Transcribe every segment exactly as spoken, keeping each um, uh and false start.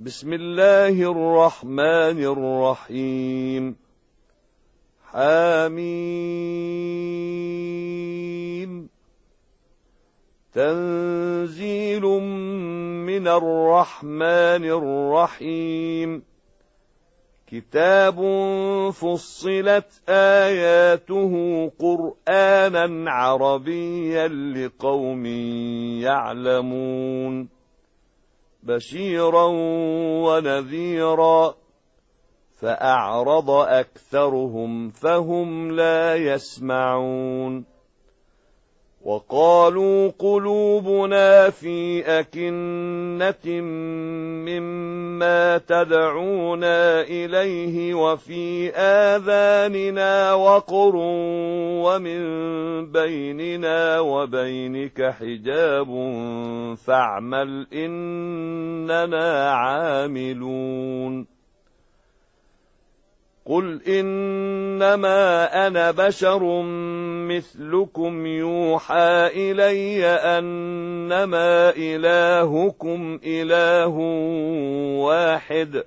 بسم الله الرحمن الرحيم. حميم. تنزيل من الرحمن الرحيم. كتاب فصلت آياته قرآنا عربيا لقوم يعلمون. بشيرا ونذيرا، فأعرض أكثرهم فهم لا يسمعون. وقالوا قلوبنا في أكنة مما تدعونا إليه وفي آذاننا وقر ومن بيننا وبينك حجاب فاعمل إننا عاملون. قل إنما أنا بشر مثلكم يوحى إلي أنما إلهكم إله واحد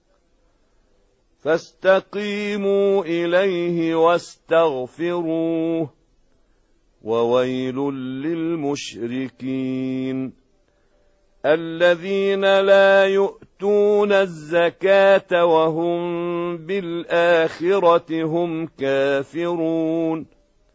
فاستقيموا إليه واستغفروه وويل للمشركين الذين لا يؤتون الزكاة وهم بالآخرة هم كافرون.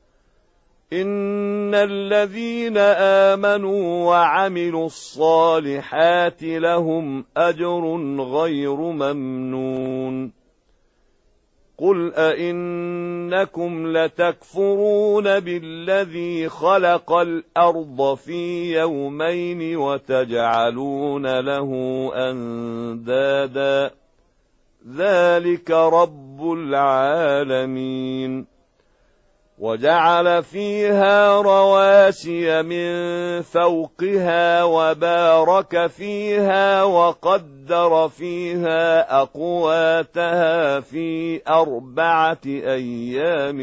إن الذين آمنوا وعملوا الصالحات لهم أجر غير ممنون. قل أئنكم لتكفرون بالذي خلق الأرض في يومين وتجعلون له أندادا ذلك رب العالمين. وجعل فيها رواسي من فوقها وبارك فيها وقدر فيها أقواتها في أربعة أيام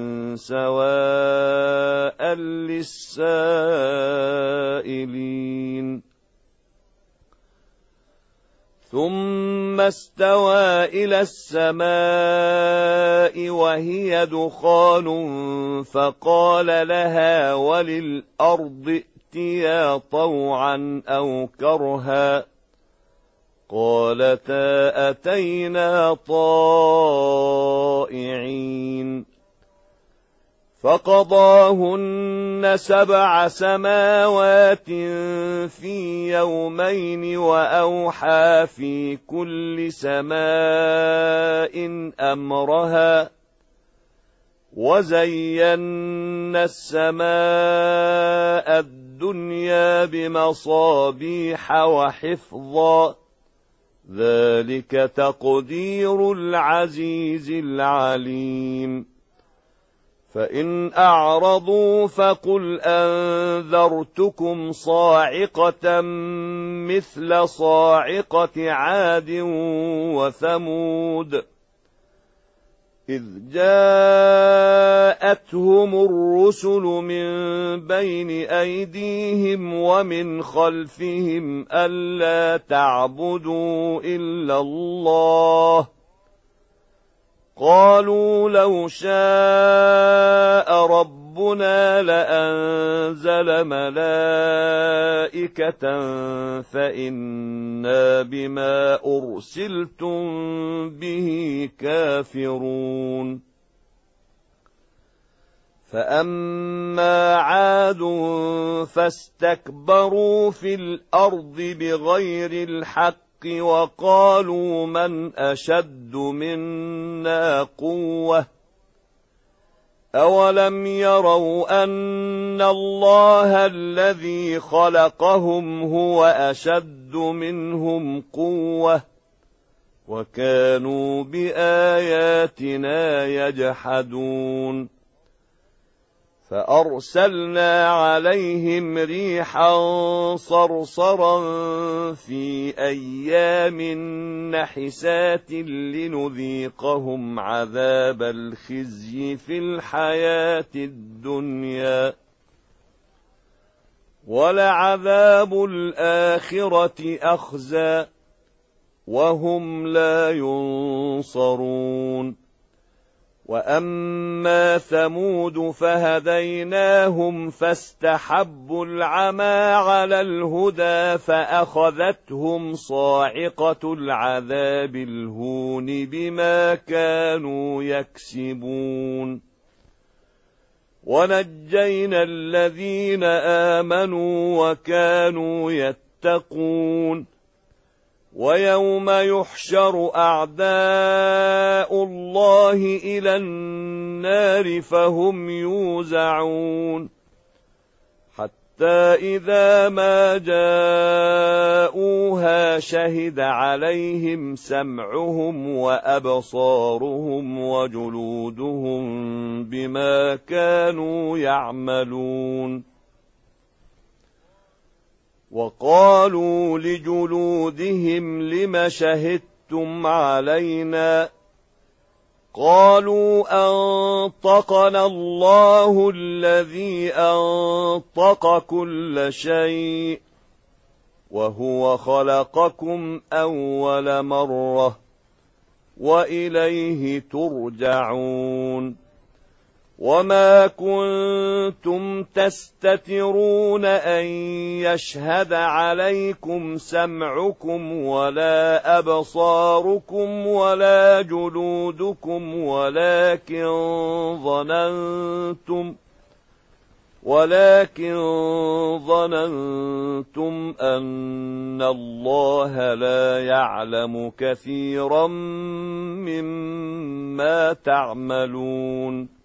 سواء للسائلين. ثم استوى إلى السماء وهي دخان فقال لها وللأرض ائتيا طوعا أو كرها قالتا أتينا طائعين. فقضاهن سبع سماوات في يومين وأوحى في كل سماء أمرها وزينا السماء الدنيا بمصابيح وحفظا ذلك تقدير العزيز العليم. فإن أعرضوا فقل أنذرتكم صاعقة مثل صاعقة عاد وثمود إذ جاءتهم الرسل من بين أيديهم ومن خلفهم ألا تعبدوا إلا الله قالوا لو شاء ربنا لأنزل ملائكة فإنا بما أرسلتم به كافرون. فأما عاد فاستكبروا في الأرض بغير الحق وقالوا من أشد منا قوة أولم يروا أن الله الذي خلقهم هو أشد منهم قوة وكانوا بآياتنا يجحدون. فأرسلنا عليهم ريحا صرصرا في أيام نحسات لنذيقهم عذاب الخزي في الحياة الدنيا ولعذاب الآخرة أخزى وهم لا ينصرون. وأما ثمود فهديناهم فاستحبوا العمى على الهدى فأخذتهم صاعقة العذاب الهون بما كانوا يكسبون. ونجينا الذين آمنوا وكانوا يتقون. ويوم يحشر أعداء الله إلى النار فهم يوزعون حتى إذا ما جاءوها شهد عليهم سمعهم وأبصارهم وجلودهم بما كانوا يعملون. وقالوا لجلودهم لم شهدتم علينا؟ قالوا أنطقنا الله الذي أنطق كل شيء وهو خلقكم أول مرة وإليه ترجعون. وما كنتم تستترون أن يشهد عليكم سمعكم ولا أبصاركم ولا جلودكم ولكن ظننتم ولكن ظننتم أن الله لا يعلم كثيرا مما تعملون.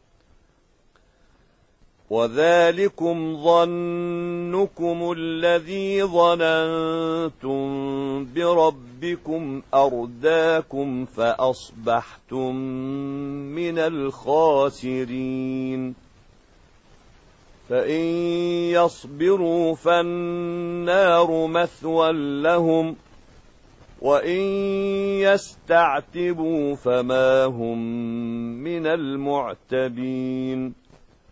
وذلكم ظنكم الذي ظننتم بربكم أرداكم فأصبحتم من الخاسرين. فإن يصبروا فالنار مثوى لهم وإن يستعتبوا فما هم من المعتبين.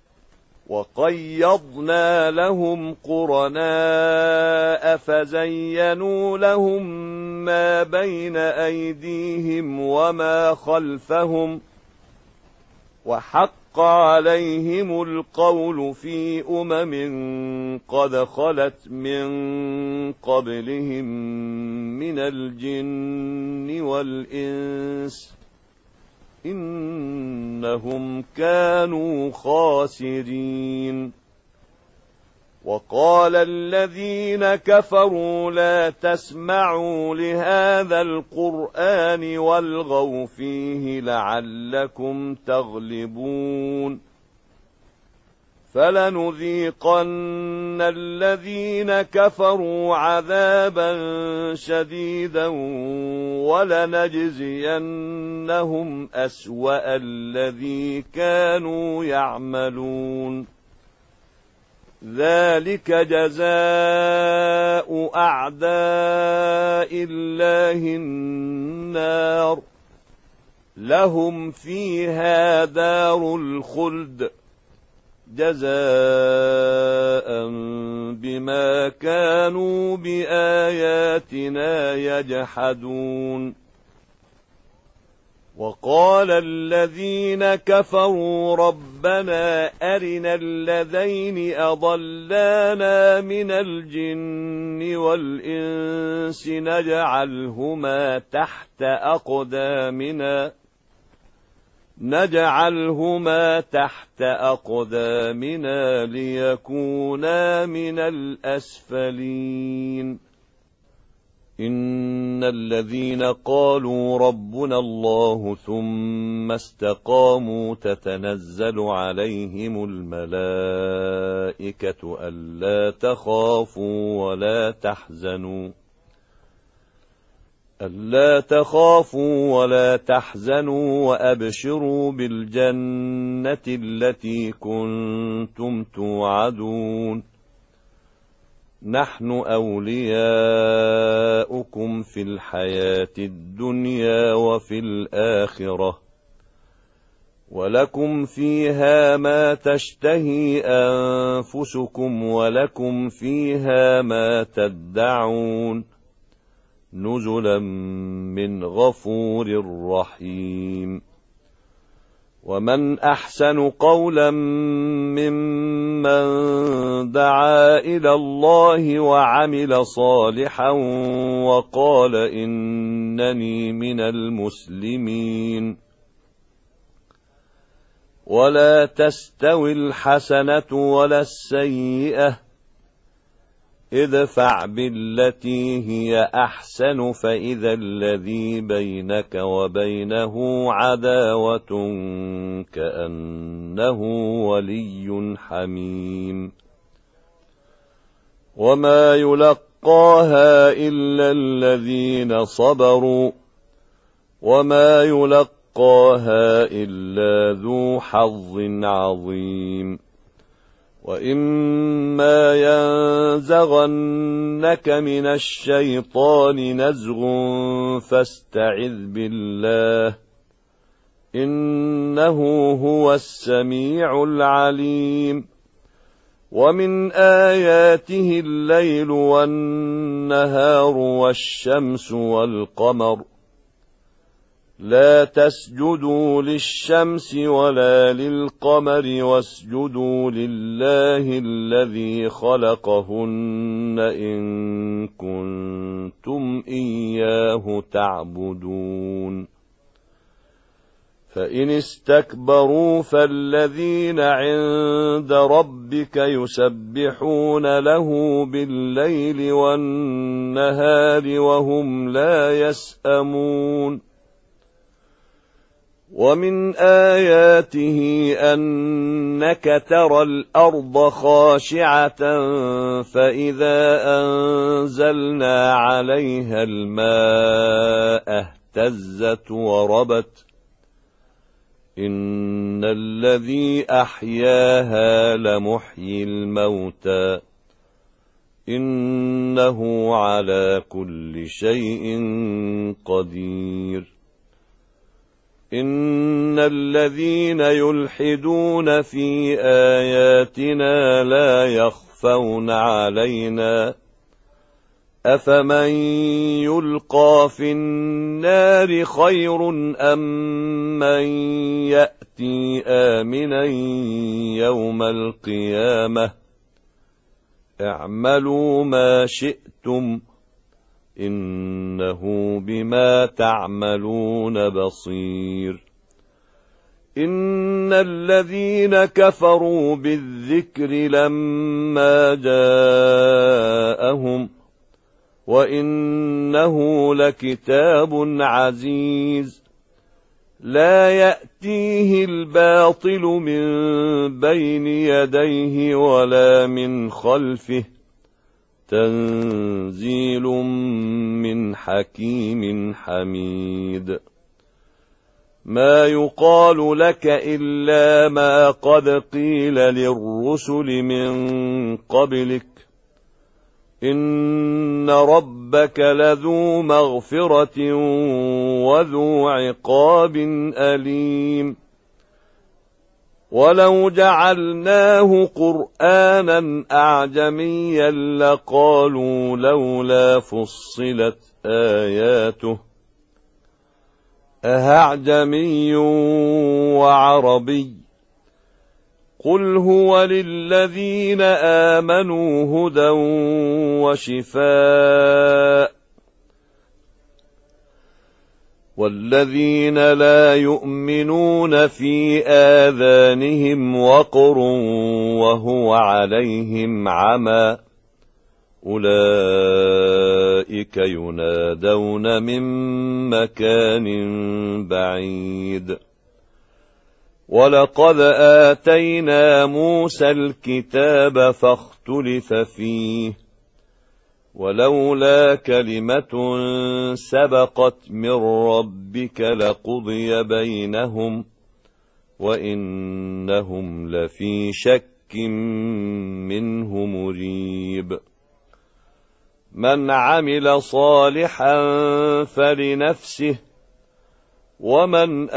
وقيضنا لهم قرناء فزينوا لهم ما بين أيديهم وما خلفهم وحق عليهم القول في أمم قد خلت من قبلهم من الجن والإنس إنهم كانوا خاسرين. وقال الذين كفروا لا تسمعوا لهذا القرآن والغوا فيه لعلكم تغلبون. فلنذيقن الذين كفروا عذابا شديدا ولنجزينهم أسوأ الذي كانوا يعملون. ذلك جزاء أعداء الله النار لهم فيها دار الخلد جزاء بما كانوا بآياتنا يجحدون. وقال الذين كفروا ربنا أرنا الذين أضلانا من الجن والإنس نجعلهما تحت أقدامنا نجعلهما تحت أقدامنا ليكونا من الأسفلين. إن الذين قالوا ربنا الله ثم استقاموا تتنزل عليهم الملائكة ألا تخافوا ولا تحزنوا ألا تخافوا ولا تحزنوا وأبشروا بالجنة التي كنتم توعدون. نحن أولياؤكم في الحياة الدنيا وفي الآخرة ولكم فيها ما تشتهي أنفسكم ولكم فيها ما تدعون. نزلا من غفور رحيم. ومن أحسن قولا ممن دعا إلى الله وعمل صالحا وقال إنني من المسلمين. ولا تستوي الحسنة ولا السيئة، ادفع بالتي هي أحسن فإذا الذي بينك وبينه عداوة كأنه ولي حميم. وما يلقاها إلا الذين صبروا وما يلقاها إلا ذو حظ عظيم. وإما ينزغنك من الشيطان نزغ فاستعذ بالله إنه هو السميع العليم. ومن آياته الليل والنهار والشمس والقمر، لا تسجدوا للشمس ولا للقمر واسجدوا لله الذي خلقهن إن كنتم إياه تعبدون. فإن استكبروا فالذين عند ربك يسبحون له بالليل والنهار وهم لا يسأمون. ومن آياته أنك ترى الأرض خاشعة فإذا أنزلنا عليها الماء اهتزت وربت إن الذي أحياها لمحيي الموتى إنه على كل شيء قدير. إن الذين يلحدون في آياتنا لا يخفون علينا أفمن يلقى في النار خير أم من يأتي آمنا يوم القيامة اعملوا ما شئتم إنه بما تعملون بصير. إن الذين كفروا بالذكر لما جاءهم وإنه لكتاب عزيز لا يأتيه الباطل من بين يديه ولا من خلفه تنزيل من حكيم حميد. ما يقال لك إلا ما قد قيل للرسل من قبلك إن ربك لذو مغفرة وذو عقاب أليم. ولو جعلناه قرآنا أعجميا لقالوا لولا فصلت آياته أأعجمي وعربي قل هو للذين آمنوا هدى وشفاء والذين لا يؤمنون في آذانهم وقر وهو عليهم عمى أولئك ينادون من مكان بعيد. ولقد آتينا موسى الكتاب فاختلف فيه ولولا كلمة سبقت من ربك لقضي بينهم وإنهم لفي شك منه مريب. من عمل صالحا فلنفسه ومن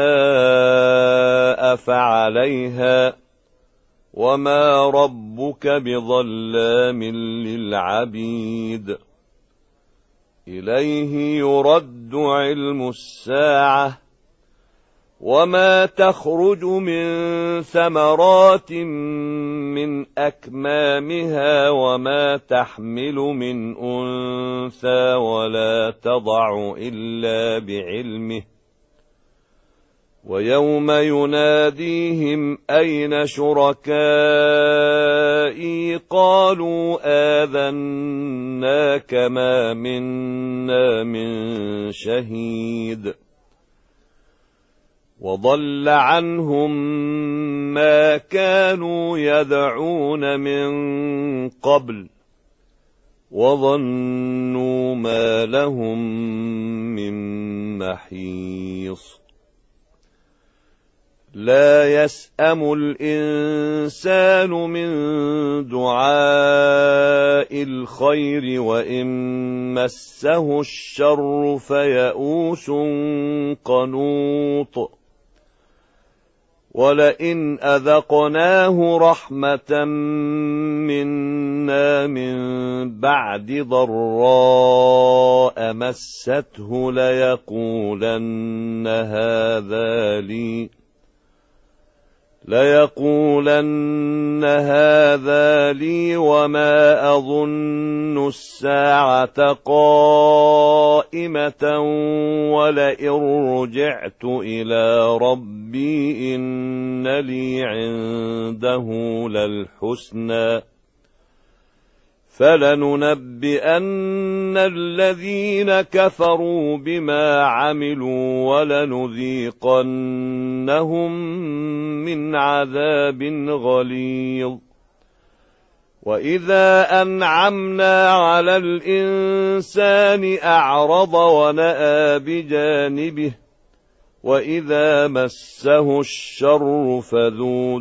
أساء فعليها وما ربك بظلام للعبيد. إليه يرد علم الساعة وما تخرج من ثمرات من أكمامها وما تحمل من أنثى ولا تضع إلا بعلمه ويوم يناديهم أين شركائي قالوا آذناك ما منا من شهيد وضل عنهم ما كانوا يدعون من قبل وظنوا ما لهم من محيص لا يسأم الإنسان من دعاء الخير وإن مسه الشر فيئوس قنوط ولئن أذقناه رحمة منا من بعد ضراء مسته ليقولن هذا لي ليقولن هذا لي وما أظن الساعة قائمة ولئن رجعت إلى ربي إن لي عنده للحسنى فلننبئن الذين كفروا بما عملوا ولنذيقنهم من عذاب غليظ وإذا أنعمنا على الإنسان أعرض ونأى بجانبه وإذا مسه الشر فذو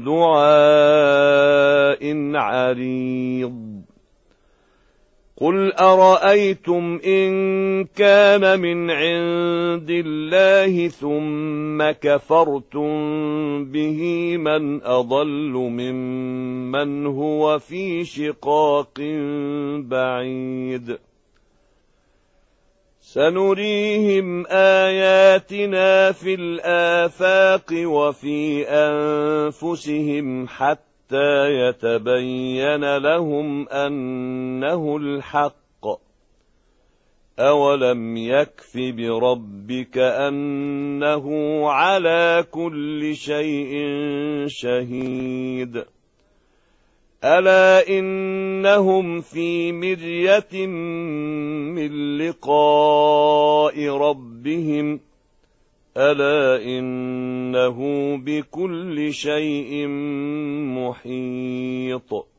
دعاء عريض قل أرأيتم إن كان من عند الله ثم كفرتم به من أضل ممن هو في شقاق بعيد سنريهم آياتنا في الآفاق وفي أنفسهم حتى حتى يتبين لهم أنه الحق أولم يكف بربك أنه على كل شيء شهيد ألا إنهم في مرية من لقاء ربهم ألا إنه بكل شيء محيط